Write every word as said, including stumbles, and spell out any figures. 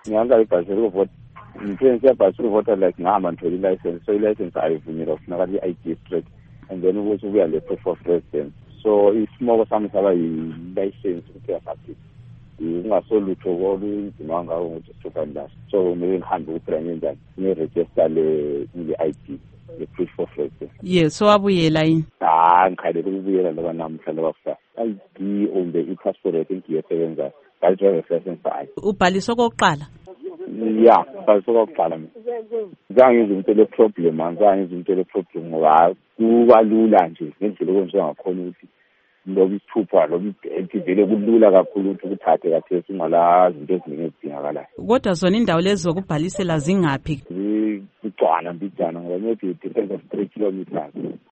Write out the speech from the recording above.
ngihamba ibhasi ukuvota ngiphensa ibhasi ukuvota like ngihamba ngithola i-license so i-license ayivunyelwa kufunakala i-I D straight and then ukuthi ubuya le-proof of residence so isimoko sami saba yi-license ukuthi yasaphi ungasolutho olunzima ngawo ukuthi sithokane laso so kumele ngihambe ukuthi la ngenjani ngiregister le-I D le-proof of residence. Yes, so wabuyela yini? Ah, ngikhalele ukubuyela ngoba namhla labakusa I D on the i-passport I think iyasebenza but driver's license hayi. Ubhaliswa kokuqala? Ya, ubhaliswa kokuqala mina. Zange ngize ngithole problem, anzange ngize ngithole problem ngoba kuba lula nje ngendlela okwenziwa ngakhona ukuthi loba isithupha loba identi vele kulula kakhulu ukuthi ukuthathe kathesi ungala zinto eziningi ezidingakalayo. Kodwa zona indawo lezi zokubhalisela zingaphi? Zigcwana mbijana ngoba maybe distance of three kilometers.